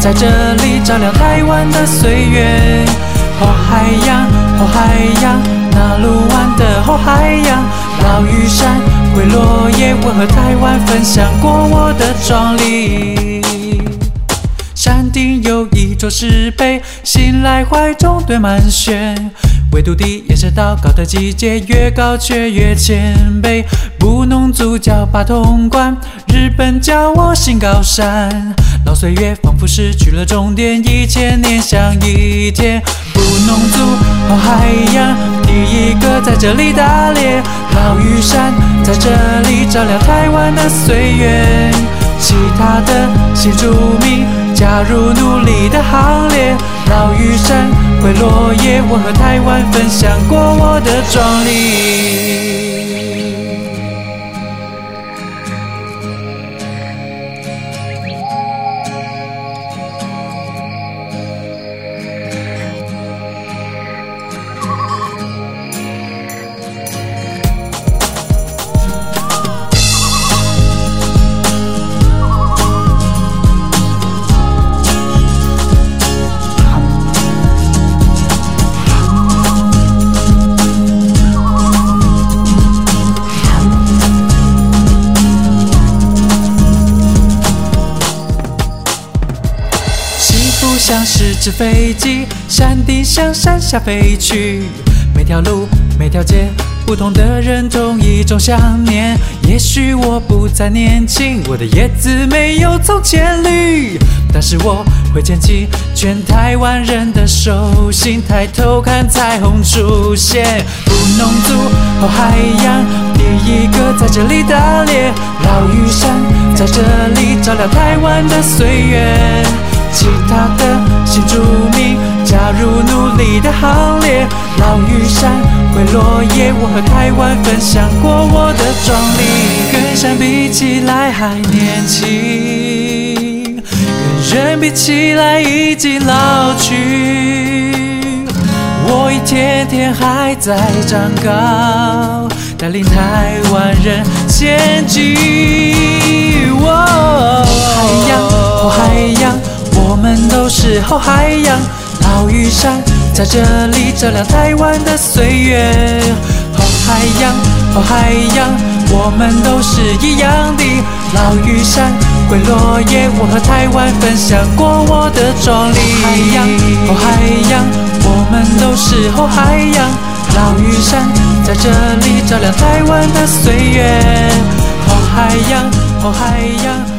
在这里照亮台湾的岁月。后海洋，后海洋，那路湾的后海洋，老玉山归落叶，我和台湾分享过我的壮丽。山顶有一座石碑，醒来怀中堆满雪。唯独地也是祷告的季节，越高却越谦卑。布农族叫八通关，日本叫我新高山。老岁月仿佛失去了终点，1000年像一天。布农族后海洋，第一个在这里打猎。老玉山在这里照亮台湾的岁月。其他的新住民加入努力的行列，老玉山归落叶，我和台湾分享过我的壮丽。像是只飞机，山顶向山下飞去。每条路，每条街，不同的人，同一种想念。也许我不再年轻，我的叶子没有从前绿，但是我会牵起全台湾人的手心，抬头看彩虹出现。布农族后海洋，第一个在这里打猎。老玉山在这里照亮台湾的岁月。其他的新住民加入努力的行列，老玉山归落叶，我和台湾分享过我的壮丽。跟山比起来还年轻，跟人比起来已经老去。我一天天还在长高，带领台湾人前进。海洋，哦海洋，我们都是后海洋。老玉山在这里照亮台湾的岁月。后海洋，后海洋，我们都是一样的。老玉山归落叶，我和台湾分享过我的壮丽。海洋，后海洋，我们都是后海洋。老玉山在这里照亮台湾的岁月。后海洋，后海洋。